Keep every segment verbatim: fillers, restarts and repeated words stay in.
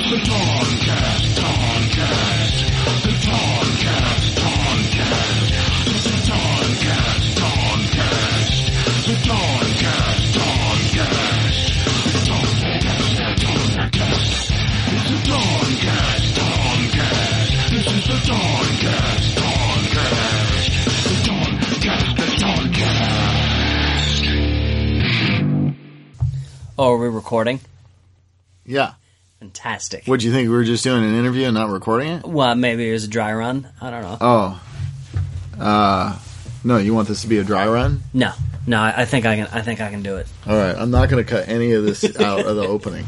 Oh, are we recording? Yeah. Fantastic. What'd you think? We were just doing an interview and not recording it? Well, maybe it was a dry run. I don't know. Oh. Uh, no, you want this to be a dry run? No. No, I, I think I can I think I can do it. All right. I'm not going to cut any of this out of the opening.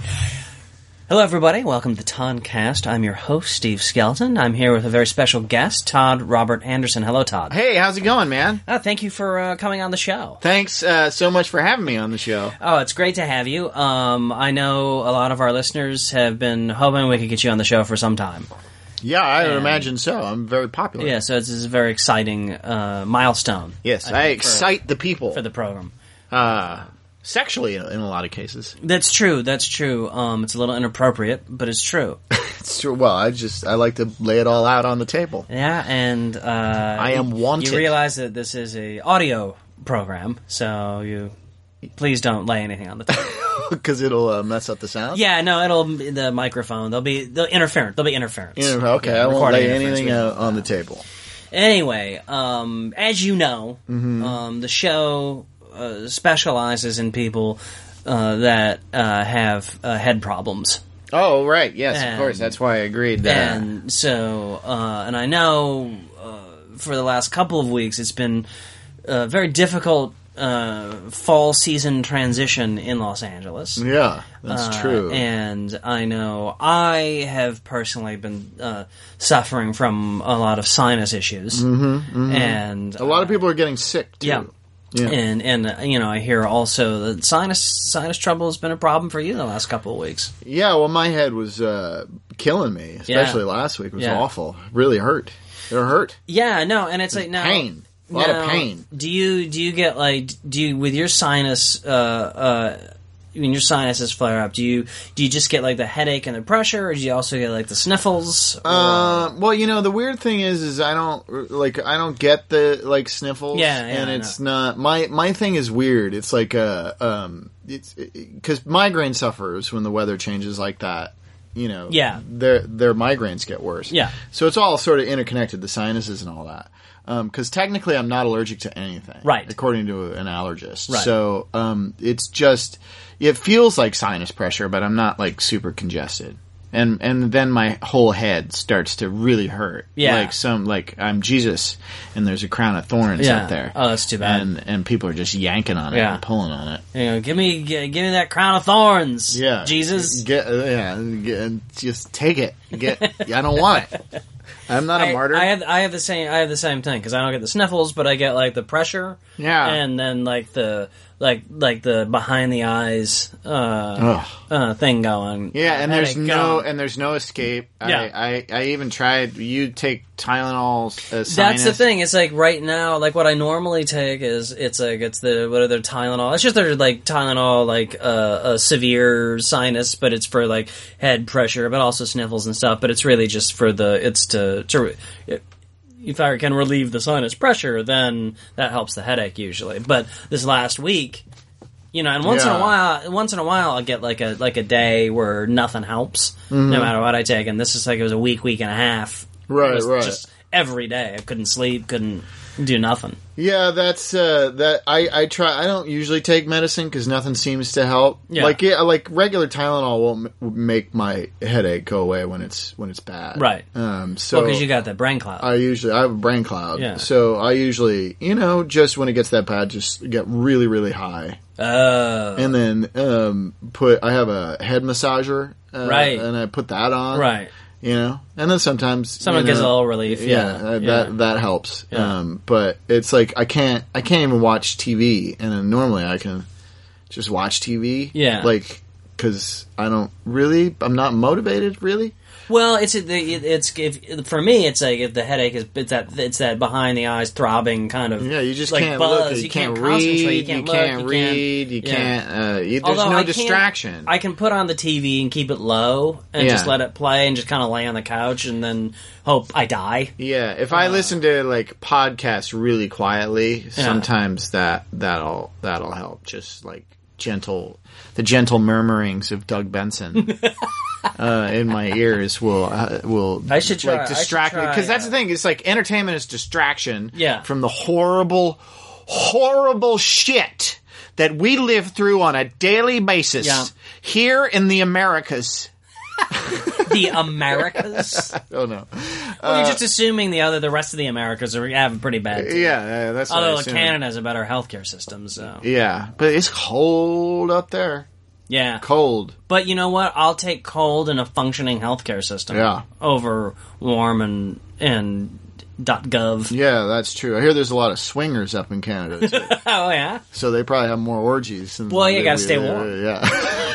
Hello, everybody. Welcome to the Toddcast. I'm your host, Steve Skelton. I'm here with a very special guest, Todd Robert Anderson. Hello, Todd. Hey, how's it going, man? Oh, thank you for uh, coming on the show. Thanks uh, so much for having me on the show. Oh, it's great to have you. Um, I know a lot of our listeners have been hoping we could get you on the show for some time. Yeah, I would And- imagine so. I'm very popular. Yeah, so it's, it's a very exciting uh, milestone. Yes, I I, think, for- excite the people. For the program. uh, sexually, in, in a lot of cases. That's true, that's true. Um, it's a little inappropriate, but it's true. It's true. Well, I just I like to lay it all out on the table. Yeah, and uh, I am wanted. You realize that this is a audio program, so you please don't lay anything on the table. Because it'll uh, mess up the sound? Yeah, no, it'll the microphone. There'll be the interference. There'll be interference. You know, okay, Yeah, I won't recording lay interference. anything We out don't- on the table. Anyway, um, as you know, Mm-hmm. um, the show uh, specializes in people uh, that uh, have uh, head problems. Oh, right. Yes, And- of course. That's why I agreed. Uh, And so, uh, and I know uh, for the last couple of weeks it's been a very difficult uh, fall season transition in Los Angeles. yeah, that's Uh, true. And I know I have personally been uh, suffering from a lot of sinus issues. Mm-hmm, mm-hmm. And a lot of people are getting sick, too. yeah. Yeah. And and uh, you know, I hear also that sinus sinus trouble has been a problem for you the last couple of weeks. Yeah, well, my head was uh, killing me, especially last week. It was Yeah. awful. Really hurt. It hurt. Yeah, no, and it's like now Pain. A lot now, of pain. Do you do you get like do you with your sinus uh uh when your sinuses flare up, do you do you just get like the headache and the pressure, or do you also get like the sniffles? Or- Uh, well, you know, the weird thing is, is I don't like I don't get the like sniffles. Yeah, yeah, and I it's not my my thing is weird. It's like a um, it's because migraine sufferers when the weather changes like that. You know, Yeah. their their migraines get worse. Yeah. so it's all sort of interconnected, the sinuses and all that. Because technically, I'm not allergic to anything, Right. According to an allergist. Right. So um, it's just it feels like sinus pressure, but I'm not like super congested. And and then my whole head starts to really hurt. Yeah. Like some like I'm Jesus and there's a crown of thorns Yeah. up there. Oh, that's too bad. And and people are just yanking on it Yeah. and pulling on it. You know, give me g- give me that crown of thorns, Yeah. Jesus. Get uh, yeah, get, just take it. Get I don't want it. I'm not a I, martyr. I have I have the same I have the same thing because I don't get the sniffles, but I get like the pressure, Yeah. and then like the like like the behind the eyes uh, Ugh. uh thing going. Yeah, and there's Headache no going. and there's no escape. Yeah. I, I I even tried. You take Tylenol. Uh, sinus. That's the thing. It's like right now, like what I normally take is it's like it's the what are their Tylenol? It's just their like Tylenol, like uh, a severe sinus, but it's for like head pressure, but also sniffles and stuff. But it's really just for the it's to to if I can relieve the sinus pressure, then that helps the headache usually. But this last week, you know, and once in Yeah. a while, once in a while, I'll get like a like a day where nothing helps, Mm-hmm. no matter what I take. And this is like it was a week, week and a half. Right, It was right. Just every day, I couldn't sleep, couldn't do nothing. Yeah, that's uh, that. I, I try. I don't usually take medicine because nothing seems to help. Yeah. Like yeah, like regular Tylenol won't m- make my headache go away when it's when it's bad. Right. Um. So Well, because you got that brain cloud. I usually I have a brain cloud. Yeah. So I usually you know just when it gets that bad, just get really really high, Oh, and then um put. I have a head massager. Uh, Right. And I put that on. right. You know, and then sometimes Someone you gives a know, little relief. Yeah, uh, yeah. that that helps. Yeah. Um, but it's like I can't I can't even watch T V, and then normally I can just watch T V. Yeah. like because I don't really, I'm not motivated really. Well, it's it's if, for me. It's like if the headache is it's that it's that behind the eyes throbbing kind of yeah. You just like can't buzz. look. You, you can't, can't read. concentrate. You can't, you look, can't you read. Can't, you yeah. can't. Uh, you, there's Although no I distraction. I can put on the T V and keep it low and Yeah. just let it play and just kind of lay on the couch and then hope I die. Yeah, if I Uh, listen to like podcasts really quietly, sometimes that that'll that'll help. Just like gentle, the gentle murmurings of Doug Benson uh, in my ears will uh, will I should try- like distract I should me because try, that's uh, the thing. It's like entertainment is distraction. Yeah. From the horrible, horrible shit that we live through on a daily basis Yeah. here in the Americas. The Americas. Oh no. Well, you're just assuming the other, the rest of the Americas are have a pretty bad. Yeah, yeah, that's what I Although assume. Canada has a better healthcare system, so Yeah, but it's cold up there. yeah. Cold. But you know what? I'll take cold and a functioning healthcare system Yeah. over warm and and .gov. Yeah, that's true. I hear there's a lot of swingers up in Canada, too. Oh yeah. So they probably have more orgies. Than Well, you gotta we- stay uh, warm. Yeah.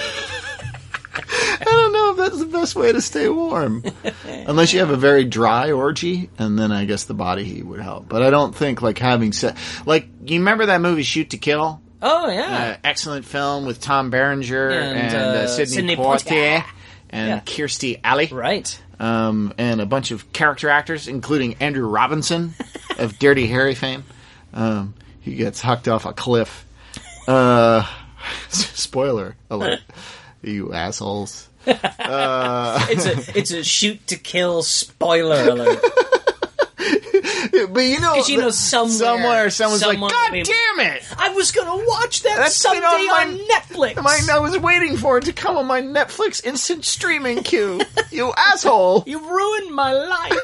I don't know if that's the best way to stay warm. Unless you have a very dry orgy, and then I guess the body heat would help. But I don't think, like, having sex... Like, you remember that movie Shoot to Kill? Oh yeah. Uh, excellent film with Tom Berenger And, and, uh, uh, Sidney, Sidney Poitier Poitier. and Yeah. Kirstie Alley. Right. Um, and a bunch of character actors, including Andrew Robinson of Dirty Harry fame. Um, he gets hucked off a cliff. Uh, spoiler alert, you assholes. Uh, It's a it's a shoot to kill spoiler alert. but you know, Because you know somewhere, somewhere someone's someone like, God will be- damn it! I was gonna watch that That's someday been on my- on Netflix. My, I was waiting for it to come on my Netflix instant streaming queue. You asshole! You ruined my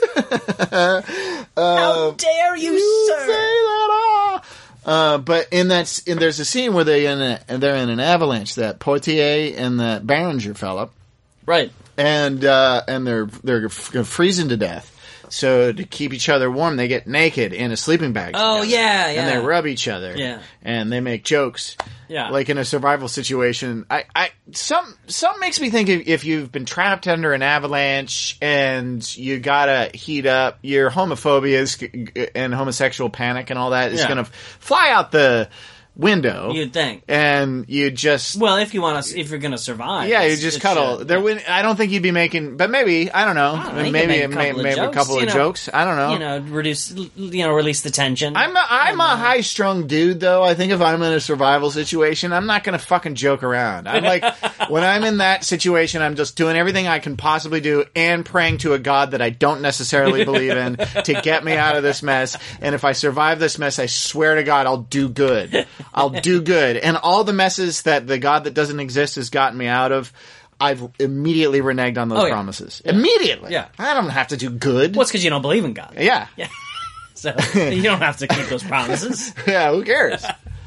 life. How dare you, You sir? say that, ah. Uh, but in that, s- in, there's a scene where they in a, they're in an avalanche. That Poitier and that Berenger fella, Right. and uh, and they're they're f- freezing to death. So to keep each other warm, they get naked in a sleeping bag. Oh, together. yeah, yeah. And they rub each other. Yeah. And they make jokes. Yeah. Like in a survival situation, I, I some some makes me think if, if you've been trapped under an avalanche and you gotta heat up, your homophobia is, and homosexual panic and all that is Yeah. gonna fly out the window. You'd think. And you just Well, if you want to, if you're going to survive, yeah, you it's- just it cuddle. should. There, Yeah. would, I don't think you'd be making, but maybe I don't know. I don't know, you maybe can make a may- couple of maybe a jokes, couple you of know. jokes. I don't know. You know, reduce, you know, release the tension. I'm a, I'm a high strung dude though. I think if I'm in a survival situation, I'm not going to fucking joke around. I'm like, when I'm in that situation, I'm just doing everything I can possibly do and praying to a God that I don't necessarily believe in to get me out of this mess. And if I survive this mess, I swear to God, I'll do good. I'll do good. And all the messes that the God that doesn't exist has gotten me out of, I've immediately reneged on those Oh, yeah. promises. Immediately. Yeah. I don't have to do good. Well, it's because you don't believe in God. yeah. Yeah. So you don't have to keep those promises. Yeah, who cares?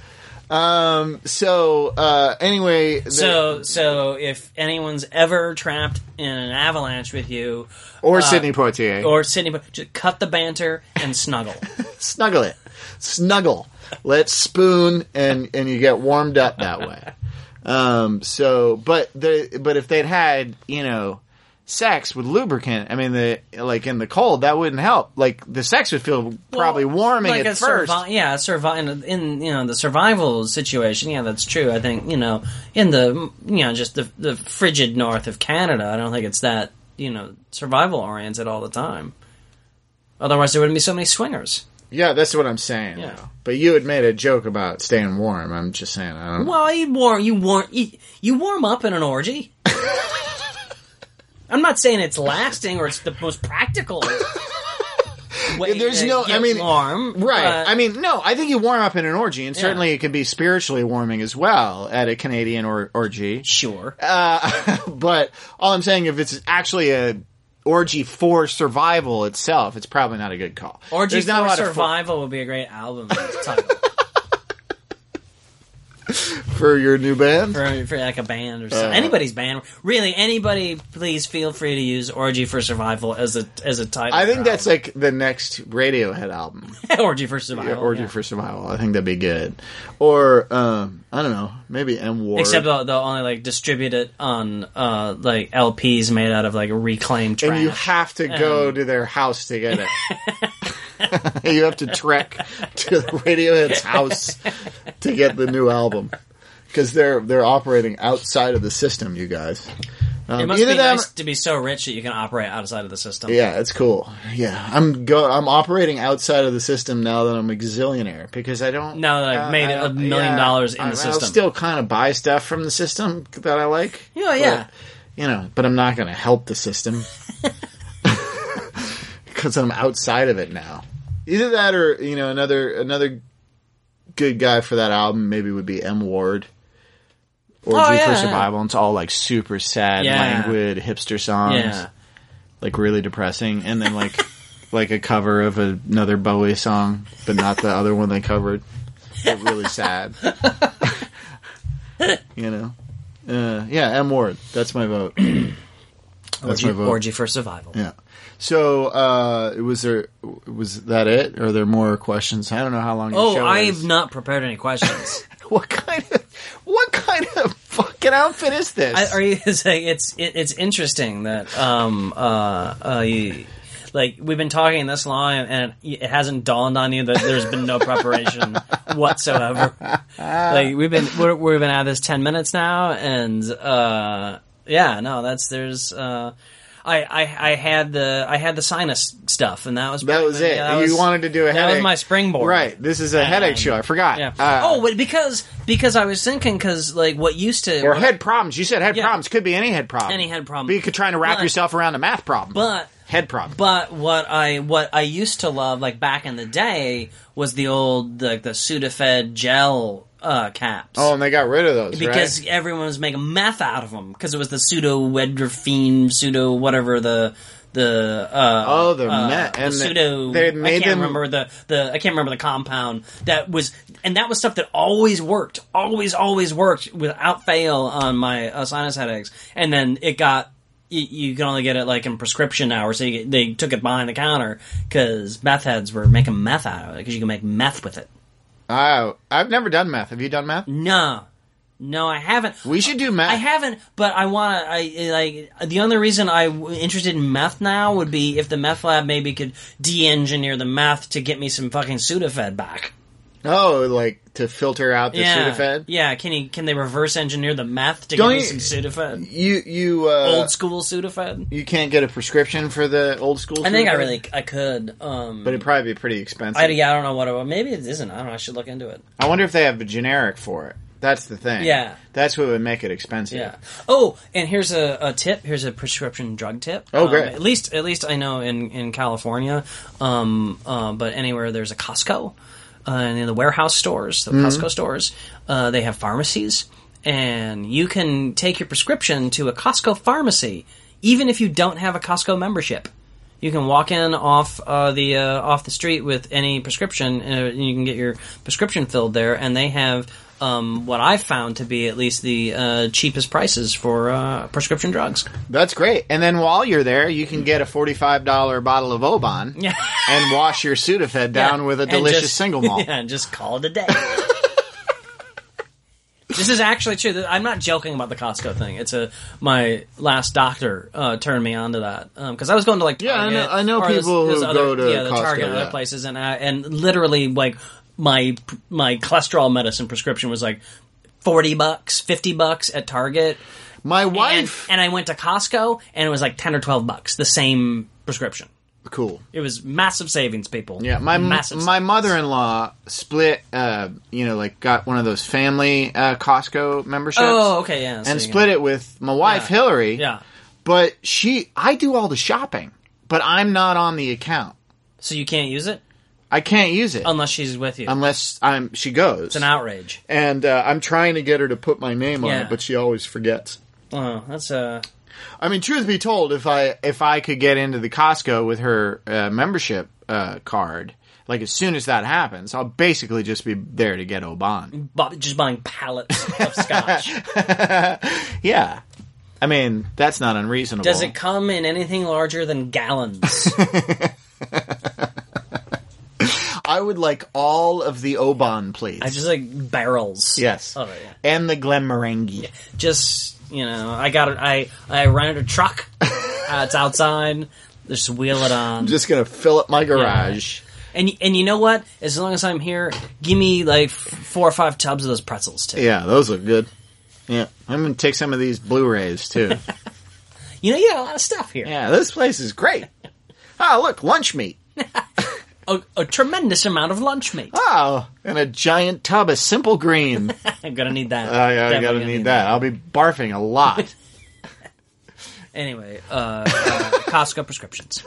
um. So, uh, anyway, the- So, so if anyone's ever trapped in an avalanche with you, or uh, Sidney Poitier, or Sydney, just cut the banter and snuggle. snuggle it, snuggle. Let's spoon, and and you get warmed up that way. Um. So, but the but if they'd had, you know, sex with lubricant, I mean, the like in the cold, that wouldn't help. Like the sex would feel probably Well, warming like at a first. survi- yeah, survive in, in you know the survival situation. Yeah, that's true. I think you know in the you know just the the frigid north of Canada, I don't think it's that you know survival oriented all the time. Otherwise, there wouldn't be so many swingers. Yeah, that's what I'm saying. Yeah. though. But you had made a joke about staying warm. I'm just saying. I don't. Well, you warm you warm you, you warm up in an orgy. I'm not saying it's lasting or it's the most practical way. There's to no- get I mean, warm, Right. but- I mean, no, I think you warm up in an orgy, and certainly it can be spiritually warming as well at a Canadian or- orgy. sure. Uh, but all I'm saying, if it's actually a orgy for survival itself, it's probably not a good call. Orgy There's not a for lot of Survival would be a great album title. For your new band? For, for like a band or something. Uh, Anybody's band. Really, anybody, please feel free to use Orgy for Survival as a as a title. I think that's album. Like the next Radiohead album. Orgy for Survival. Yeah, Orgy yeah. for Survival. I think that'd be good. Or, um, I don't know, maybe M. Ward. Except they'll, they'll only like distribute it on uh, like L Ps made out of like reclaimed trash. And you have to go um, to their house to get it. You have to trek to Radiohead's house to get the new album. Because they're they're operating outside of the system, you guys. Um, it must be them, nice to be so rich that you can operate outside of the system. Yeah, it's cool. Yeah, I'm go. I'm operating outside of the system now that I'm a gazillionaire because I don't. Now that I've uh, made a million yeah, dollars in I, the system, I'll still kind of buy stuff from the system that I like. Yeah, yeah. But, you know, but I'm not going to help the system because I'm outside of it now. Either that, or you know, another another good guy for that album maybe would be M. Ward. Orgy oh, yeah, for Survival. Yeah. It's all like super sad, yeah. languid hipster songs, yeah. like really depressing, and then like like a cover of a, another Bowie song, but not the other one they covered. But really sad. You know, uh, yeah. M. Ward. That's my vote. That's Orgy, my vote. Orgy for Survival. Yeah. So, uh, was there? Was that it? Or are there more questions? I don't know how long. Your oh, show I've is. not prepared any questions. What kind of what kind of fucking outfit is this? I, are you saying it's it, it's interesting that um uh uh you, like we've been talking this long and it hasn't dawned on you that there's been no preparation whatsoever. Like we've been we're, we've been at this ten minutes now and uh yeah no that's there's uh. I, I, I had the I had the sinus stuff, and that was that was it. Yeah, that you was, wanted to do a headache. That was my springboard, right? This is a and, headache show. I forgot. Yeah. Uh, oh, but because because I was thinking because like what used to or head problems. You said head yeah. problems could be any head problem. Any head problem. But you could try to wrap but, yourself around a math problem. But head problem. But what I what I used to love like back in the day was the old like the Sudafed gel. Uh, caps. Oh, and they got rid of those, because right? everyone was making meth out of them because it was the pseudo-wedrofene, pseudo whatever the the uh, oh the uh, meth and the pseudo. They made I can't them... remember the, the I can't remember the compound that was, and that was stuff that always worked, always always worked without fail on my uh, sinus headaches, and then it got. You, you can only get it like in prescription now, or so you get, they took it behind the counter because meth heads were making meth out of it because you can make meth with it. Oh, I've never done meth. Have you done meth? No. No, I haven't. We should do meth. I haven't, but I want to, I, like, the only reason I'm interested in meth now would be if the meth lab maybe could de-engineer the meth to get me some fucking Sudafed back. Oh, like to filter out the yeah. Sudafed? Yeah, can he, can they reverse engineer the meth to Don't get me you, some Sudafed? You, you, uh... Old school Sudafed? You can't get a prescription for the old school Sudafed? I think I really, I could. Um, but it'd probably be pretty expensive. I, yeah, I don't know what it was. Maybe it isn't. I don't know. I should look into it. I wonder if they have a generic for it. That's the thing. Yeah. That's what would make it expensive. Yeah. Oh, and here's a, a tip. Here's a prescription drug tip. Oh, great. Um, at least, at least I know in, in California, um, uh, but anywhere there's a Costco, uh, and in the warehouse stores, the mm-hmm. Costco stores, uh, they have pharmacies, and you can take your prescription to a Costco pharmacy, even if you don't have a Costco membership. You can walk in off uh, the uh, off the street with any prescription, and you can get your prescription filled there. And they have um, what I've found to be at least the uh, cheapest prices for uh, prescription drugs. That's great. And then while you're there, you can get a forty-five dollars bottle of Oban yeah. and wash your Sudafed down yeah. with a delicious just, single malt. Yeah, and just call it a day. This is actually true. I'm not joking about the Costco thing. It's a my last doctor uh, turned me on to that because um, I was going to like Target. Yeah, I know, I know people those, those who other, go to yeah, the Costco, Target and yeah. other places, and I, and literally like my my cholesterol medicine prescription was like forty bucks, fifty bucks at Target. My wife and, and I went to Costco and it was like ten or twelve bucks, the same prescription. Cool. It was massive savings, people. Yeah, my massive my savings. mother-in-law split, uh, you know, like got one of those family uh, Costco memberships. Oh, okay, yeah. So and split it with my wife, yeah. Hillary. Yeah. But she, I do all the shopping, but I'm not on the account. So you can't use it? I can't use it. Unless she's with you. Unless I'm, she goes. It's an outrage. And uh, I'm trying to get her to put my name on Yeah. it, but she always forgets. Oh, that's uh I mean, truth be told, if I if I could get into the Costco with her uh, membership uh, card, like as soon as that happens, I'll basically just be there to get Oban. Bu- just buying pallets of scotch. Yeah. I mean, that's not unreasonable. Does it come in anything larger than gallons? I would like all of the Oban, please. I just like barrels. Yes. Of it, yeah. And the Glenmorangie. Just, you know, I got it. I, I rented a truck. uh, it's outside. Just wheel it on. I'm just going to fill up my garage. Yeah. And and you know what? As long as I'm here, give me like four or five tubs of those pretzels too. Yeah, those look good. Yeah, I'm going to take some of these Blu-rays too. You know, you got a lot of stuff here. Yeah, this place is great. Oh, look, lunch meat. a, a tremendous amount of lunch meat. Oh, and a giant tub of Simple Green. I'm going to need that. Oh, yeah, I got to need, need that. that. I'll be barfing a lot. Anyway, uh, uh, Costco prescriptions.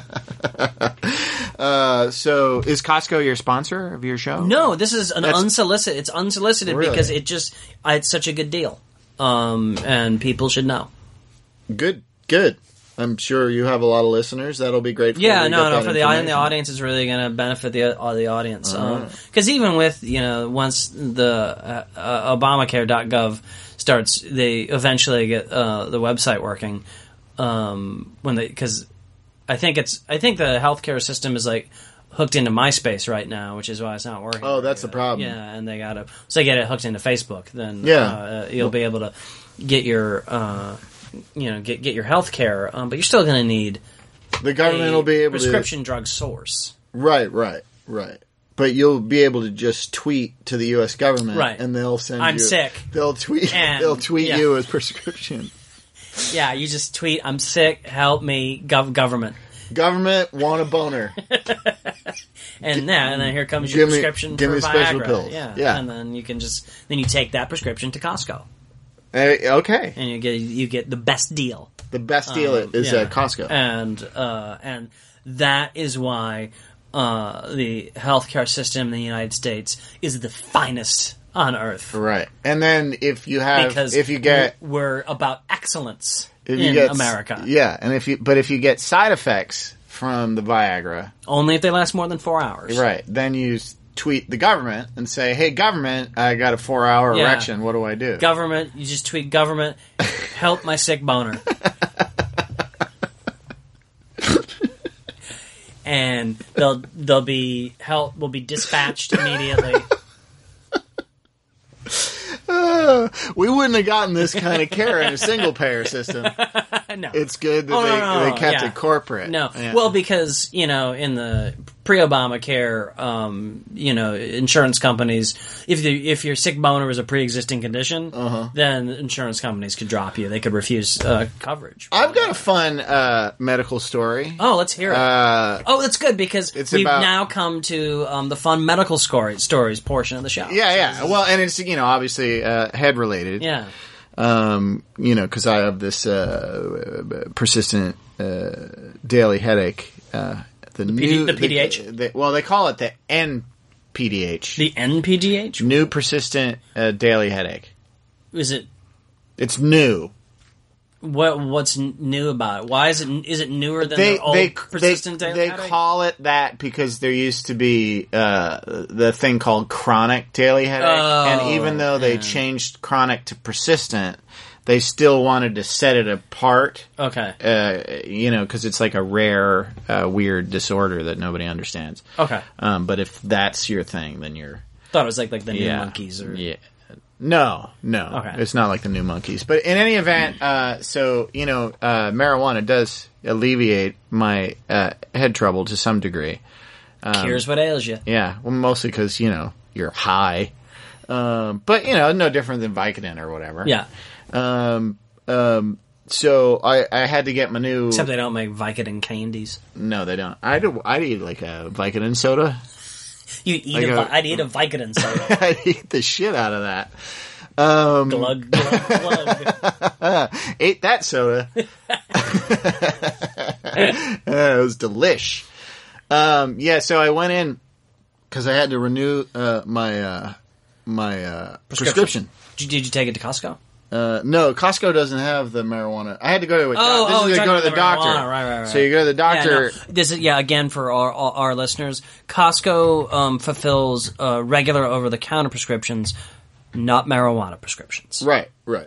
Uh, so is Costco your sponsor of your show? No, this is an That's- unsolicited. It's unsolicited Really? because it just it's such a good deal, um, and people should know. Good, good. I'm sure you have a lot of listeners. That'll be great. For Yeah, you to no, get no. that For the audience, the information. audience is really going to benefit the uh, the audience Uh-huh. because even with you know once the uh, uh, Obamacare dot gov starts, they eventually get uh, the website working. Um, when they because I think it's I think the healthcare system is like hooked into MySpace right now, which is why it's not working. Oh, that's very the good. problem. Yeah, and they got to so they get it hooked into Facebook. Then Yeah. uh, you'll be able to get your uh, you know get get your healthcare, um, but you're still going to need The government a will be able prescription drug source. to. Right, right, right. But you'll be able to just tweet to the U S government, Right. and they'll send I'm you. sick. They'll tweet. And- they'll tweet yeah. you a prescription. Yeah, you just tweet, "I'm sick, help me, gov- government," Government want a boner. and yeah, and then here comes your Give me- prescription give for me special Viagra. pills. Yeah, Yeah. and then you can just then you take that prescription to Costco, Eh, okay, and you get you get the best deal. the best deal Um, is yeah. at Costco. and uh, and that is why uh, the healthcare system in the United States is the finest on earth. Right, and then if you have, Because if you get, we're about excellence if you in get, America. yeah, and if you, but if you get side effects from the Viagra, Only if they last more than four hours. right, then you s- tweet the government and say, "Hey, government, I got a four-hour Yeah. erection. What do I do?" Government, you just tweet government, help my sick boner. And they'll they'll be help will be dispatched immediately. Uh, we wouldn't have gotten this kind of care in a single-payer system. No. It's good that Oh, no, they, no, no, they kept yeah. it corporate. No, Yeah. well, because you know, in the pre-Obamacare, um, you know, insurance companies, if the if your sick boner was a pre-existing condition, Uh-huh. then insurance companies could drop you. They could refuse uh, coverage. I've got a fun uh, medical story. Oh, let's hear it. Uh, oh, that's good because it's we've about- now come to um, the fun medical story, stories portion of the show. yeah, yeah. Well, and it's, you know, obviously uh, head related. Yeah. Um, you know, because I have this uh, persistent uh, daily headache. Uh, the, P D new, the P D H? The, the, well, they call it the N P D H. The N P D H? New persistent uh, daily headache. Is it It's new. what? What's n- new about it? Why is it is it newer than They the old they persistent they, daily they headache? call it that because there used to be uh, the thing called chronic daily headache, Oh, and even though they yeah. changed chronic to persistent, they still wanted to set it apart. Okay. Uh, you know, because it's like a rare, uh, weird disorder that nobody understands. Okay. Um, but if that's your thing, then you're Thought it was like like the new yeah, monkeys or yeah. No, no, Okay. it's not like the New Monkeys. But in any event, uh, so you know, uh, marijuana does alleviate my uh, head trouble to some degree. cures what ails you. Yeah, well, mostly because you know you're high, um, but you know, no different than Vicodin or whatever. Yeah. Um, um, so I, I had to get my new. Except they don't make Vicodin candies. No, they don't. I'd I'd eat like a Vicodin soda. You eat Like a, a- Vi- I'd eat a Vicodin soda. I'd eat the shit out of that. Um, glug glug glug. ate that soda. Uh, it was delish. Um, yeah, so I went in because I had to renew uh, my uh, my uh, prescription. Did you, did you take it to Costco? Uh, no, Costco doesn't have the marijuana. I had to go to a Oh, doc- this oh, is you're to go to talking the about the doctor. marijuana. Right, right, right. So you go to the doctor. Yeah, no. This is yeah. Again, for our, our, our listeners, Costco um, fulfills uh, regular over-the-counter prescriptions, not marijuana prescriptions. Right, right.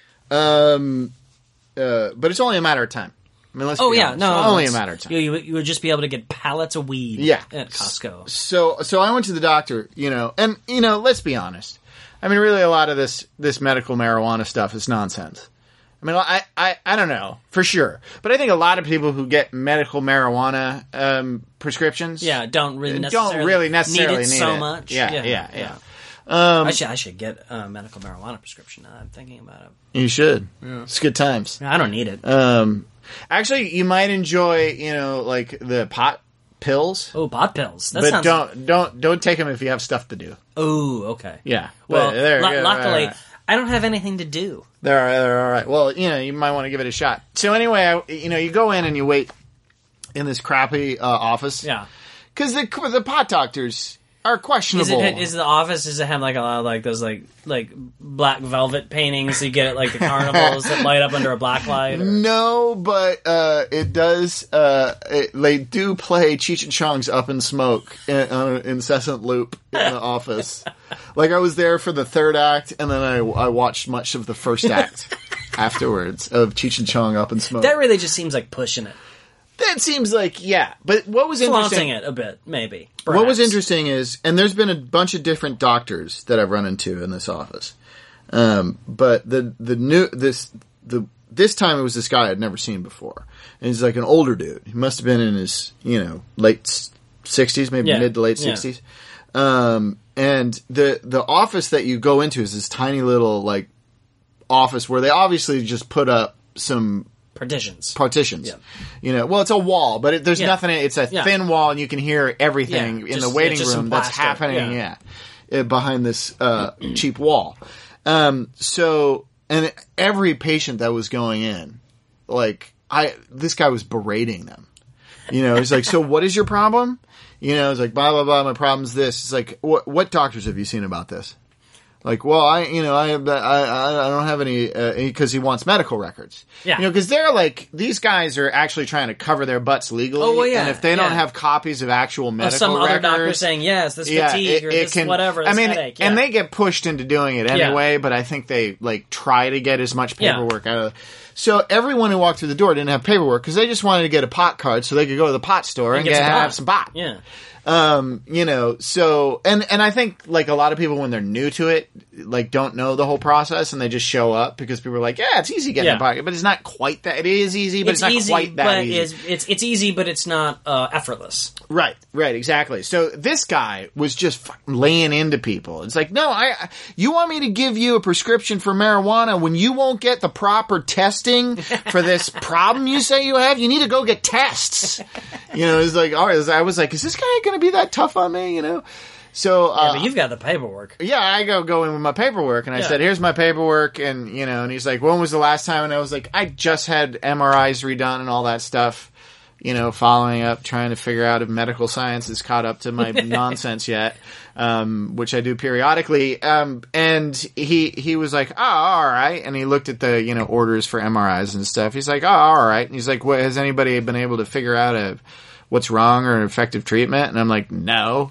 Um, uh, but it's only a matter of time. I mean, let's Oh be yeah, honest. no, It's no, only a it's- matter of time. You, you, you would just be able to get pallets of weed. Yeah. At Costco. So, so I went to the doctor, you know, and you know, let's be honest. I mean, really, a lot of this this medical marijuana stuff is nonsense. I mean, I, I, I don't know for sure, but I think a lot of people who get medical marijuana um, prescriptions, Yeah, don't really necessarily don't really necessarily need it need so it. much. Yeah, yeah, yeah, yeah. Um, I should I should get a medical marijuana prescription. Now that I'm thinking about it. You should. It's good times. I don't need it. Um, actually, you might enjoy, you know, like the pot pills, Oh, pot pills. That but sounds. don't don't don't take them if you have stuff to do. Oh, okay. Yeah. Well, But they're- lu- yeah, luckily, right, right. I don't have anything to do. They're, they're all right. Well, you know, you might want to give it a shot. So anyway, I, you know, you go in and you wait in this crappy uh, office. Yeah. Because the the pot doctors are Is questionable. it is the office? Does it have like a lot of like those like like black velvet paintings you get at like the carnivals that light up under a black light? Or? No, but uh, it does. Uh, it, they do play Cheech and Chong's "Up in Smoke" in, on an incessant loop in the office. Like I was there for the third act, and then I, I watched much of the first act afterwards of Cheech and Chong "Up in Smoke." That really just seems like pushing it, That seems like yeah. But what was flaunting interesting? it a bit, maybe. What was perhaps. interesting is, and there's been a bunch of different doctors that I've run into in this office, um, but the the new this the this time it was this guy I'd never seen before, and he's like an older dude. He must have been in his you know late sixties, maybe Yeah, mid to late yeah. sixties, um, and the the office that you go into is this tiny little like office where they obviously just put up some partitions? partitions. Yeah. You know, well, it's a wall, but it, there's Yeah. nothing. It's a Yeah. thin wall, and you can hear everything Yeah, in just- the waiting yeah, just some room that's plaster. happening. Yeah. Yeah, uh, behind this uh, cheap wall. Um, so, and every patient that was going in, like I, this guy was berating them. You know, he's like, "So, what is your problem?" You know, it's like, "Blah blah blah. My problem's this." It's like, "What what doctors have you seen about this?" Like, well, I, you know, I, I, I don't have any, because uh, he wants medical records. Yeah. You know, because they're like, these guys are actually trying to cover their butts legally. Oh, well, yeah, And if they don't yeah. have copies of actual medical Or some records. other doctor saying yes, this yeah, fatigue it, or it this can, whatever. This I mean, headache. Yeah. and they get pushed into doing it anyway, but I think they, like, try to get as much Yeah. paperwork out of it. So everyone who walked through the door didn't have paperwork because they just wanted to get a pot card so they could go to the pot store and, get get, some have pot. some pot. Yeah. Um, you know, so, and, and I think, like, a lot of people when they're new to it, like, don't know the whole process and they just show up because people are like, yeah, it's easy getting Yeah. a pocket, but it's not quite that, it is easy, but it's, not easy, quite that but easy. It's, it's it's easy, but it's not uh, effortless. Right, right, exactly. So this guy was just fucking laying into people. It's like, no, I, I- you want me to give you a prescription for marijuana when you won't get the proper testing for this problem you say you have? You need to go get tests. You know, it's like, all right, I was like, is this guy going to be that tough on me? You know? So, uh, Yeah, but you've got the paperwork. yeah, I go go in with my paperwork, and I Yeah. said, "Here's my paperwork," and you know, and he's like, "When was the last time?" And I was like, "I just had M R Is redone and all that stuff." You know, following up, trying to figure out if medical science is caught up to my nonsense yet, um, which I do periodically. Um, and he he was like, "Oh, all right," and he looked at the you know orders for M R Is and stuff. He's like, "Oh, all right," and he's like, "What has anybody been able to figure out a what's wrong or an effective treatment?" And I'm like, "No."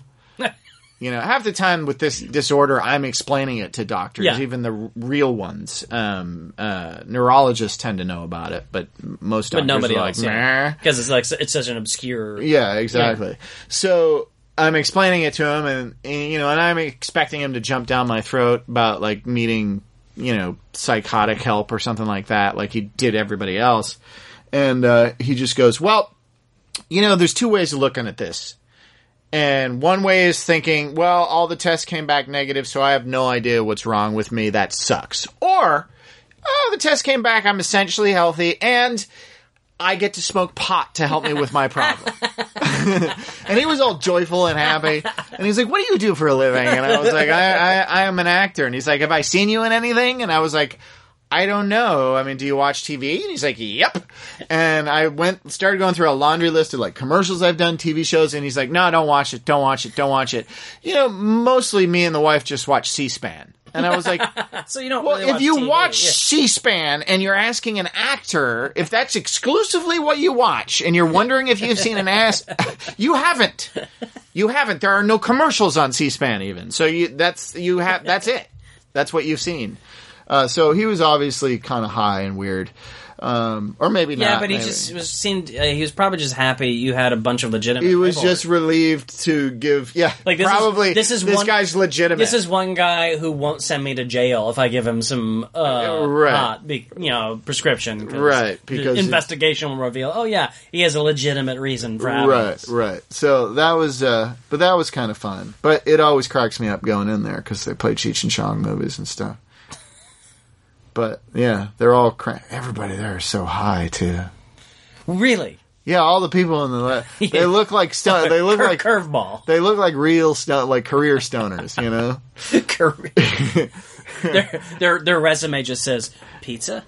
You know, half the time with this disorder, I'm explaining it to doctors, Yeah. even the r- real ones. Um, uh, neurologists tend to know about it, but most But doctors nobody are else, like, yeah. "Meh." Because it's like it's such an obscure. Yeah, exactly. So I'm explaining it to him, and, and you know, and I'm expecting him to jump down my throat about like needing, you know, psychotic help or something like that, like he did everybody else. And uh, he just goes, "Well, you know, there's two ways of looking at this." And one way is thinking, well, all the tests came back negative, so I have no idea what's wrong with me. That sucks. Or, oh, the test came back, I'm essentially healthy, and I get to smoke pot to help me with my problem. And he was all joyful and happy. And he's like, "What do you do for a living?" And I was like, I, I, I am an actor. And he's like, "Have I seen you in anything?" And I was like, "I don't know. I mean, do you watch T V?" And he's like, "Yep." And I went, started going through a laundry list of like commercials I've done, T V shows, and he's like, "No, don't watch it, don't watch it, don't watch it." You know, mostly me and the wife just watch C-SPAN. And I was like, so you don't well, really if you T V, watch yeah. C-SPAN and you're asking an actor if that's exclusively what you watch, and you're wondering if you've seen an ass, you haven't. You haven't. There are no commercials on C-SPAN even. So you that's you have that's it. That's what you've seen. Uh, so he was obviously kind of high and weird. Um, or maybe yeah, not. but he maybe. just was seemed. Uh, he was probably just happy you had a bunch of legitimate. He was paperwork. just relieved to give. Yeah, Like, this probably. Is, this is this one, guy's legitimate. This is one guy who won't send me to jail if I give him some uh, Right. hot, be, you know, prescription. Right, the because investigation will reveal. Oh yeah, he has a legitimate reason for having Right, this. right. So that was, uh, but that was kind of fun. But it always cracks me up going in there because they play Cheech and Chong movies and stuff. But yeah, they're all cra- everybody there is so high too. Really? Yeah, all the people in the le- they look like stone. They look Cur- like curveball. They look like real stone, like career stoners. You know, Career. their, their their resume just says pizza.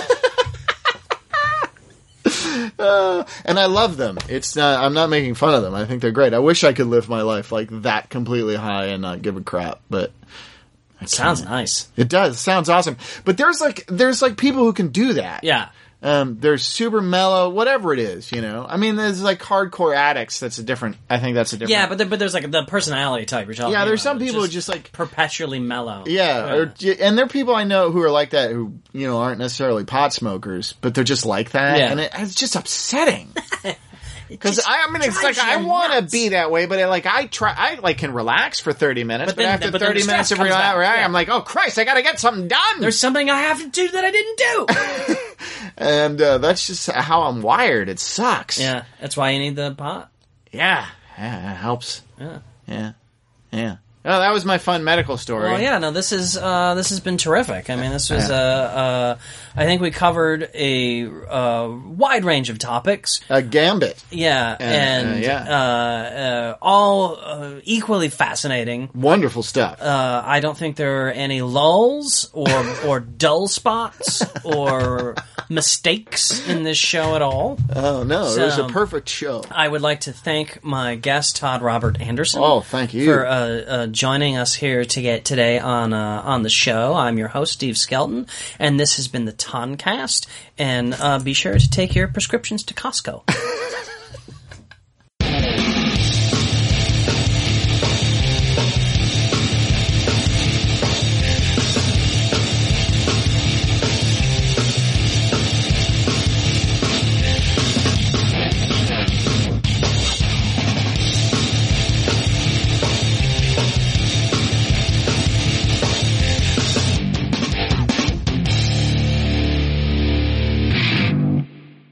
uh, and I love them. It's not. I'm not making fun of them. I think they're great. I wish I could live my life like that, completely high and not give a crap. But It sounds nice. it does. It sounds awesome. But there's like there's like people who can do that. Yeah. Um, they're super mellow, whatever it is, you know. I mean, there's like hardcore addicts. That's a different. I think that's a different. Yeah, but there, but there's like the personality type you're talking yeah, about. there's some It's people who just like perpetually mellow. yeah, Or, and there are people I know who are like that who you know aren't necessarily pot smokers, but they're just like that, Yeah. and it, it's just upsetting. Because just I, I mean, it's like drives I you want to nuts. be that way, but it, like I try, I like can relax for thirty minutes, But but, then- after but then thirty the minutes stress of comes back, relax, yeah. I'm like, oh Christ, I got to get something done. There's something I have to do that I didn't do. and uh, that's just how I'm wired. It sucks. Yeah, that's why you need the pot. yeah, yeah, it helps. Yeah. Yeah, yeah. Oh, that was my fun medical story. Well, yeah, no, this is uh, this has been terrific. I mean, this was uh, uh, I think we covered a uh, wide range of topics. A gambit. Yeah, and uh, yeah. Uh, uh, all uh, equally fascinating. Wonderful stuff. Uh, I don't think there are any lulls or or dull spots or mistakes in this show at all. oh no, it was so- a perfect show. I would like to thank my guest Todd Robert Anderson. Oh, thank you. for uh, uh, joining us here to get today on uh, on the show. I'm your host Steve Skelton, and this has been the Toncast. And uh, be sure to take your prescriptions to Costco.